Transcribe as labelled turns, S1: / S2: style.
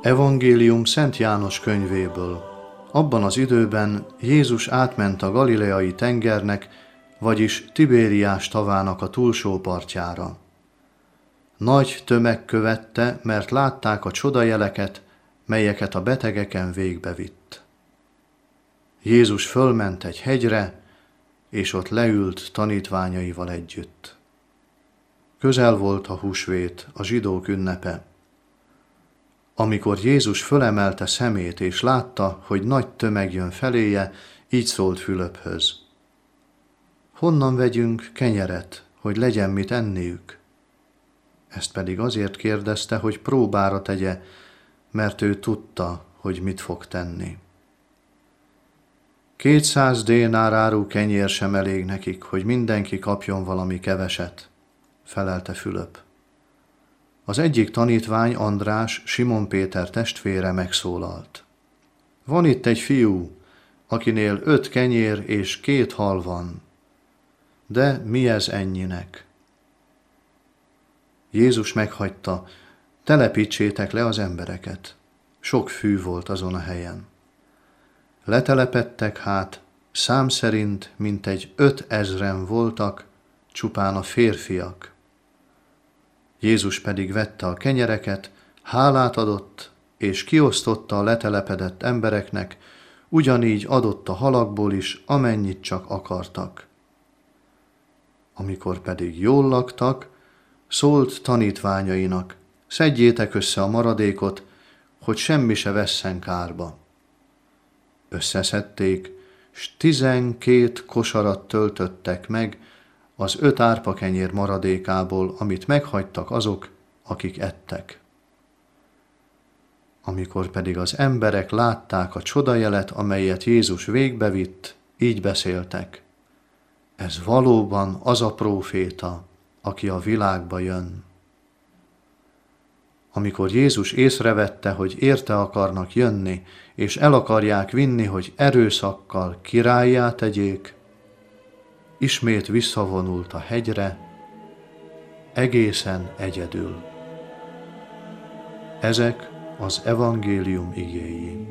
S1: Evangélium Szent János könyvéből. Abban az időben Jézus átment a galileai tengernek, vagyis Tibériás tavának a túlsó partjára. Nagy tömeg követte, mert látták a csodajeleket, melyeket a betegeken végbevitt. Jézus fölment egy hegyre, és ott leült tanítványaival együtt. Közel volt a húsvét, a zsidók ünnepe. Amikor Jézus fölemelte szemét és látta, hogy nagy tömeg jön feléje, így szólt Fülöphöz: honnan vegyünk kenyeret, hogy legyen mit enniük? Ezt pedig azért kérdezte, hogy próbára tegye, mert ő tudta, hogy mit fog tenni. 200 dénár áru kenyér sem elég nekik, hogy mindenki kapjon valami keveset, felelte Fülöp. Az egyik tanítvány, András, Simon Péter testvére megszólalt: van itt egy fiú, akinél 5 kenyér és 2 hal van. De mi ez ennyinek? Jézus meghagyta: telepítsétek le az embereket. Sok fű volt azon a helyen. Letelepedtek hát, szám szerint mintegy 5000 voltak, csupán a férfiak. Jézus pedig vette a kenyereket, hálát adott, és kiosztotta a letelepedett embereknek, ugyanígy adott a halakból is, amennyit csak akartak. Amikor pedig jól laktak, szólt tanítványainak: szedjétek össze a maradékot, hogy semmi se vesszen kárba. Összeszedték, s 12 kosarat töltöttek meg az 5 árpakenyér maradékából, amit meghagytak azok, akik ettek. Amikor pedig az emberek látták a csodajelet, amelyet Jézus végbevitt, így beszéltek: ez valóban az a próféta, aki a világba jön. Amikor Jézus észrevette, hogy érte akarnak jönni, és el akarják vinni, hogy erőszakkal királlyá tegyék, ismét visszavonult a hegyre, egészen egyedül. Ezek az evangélium igéi.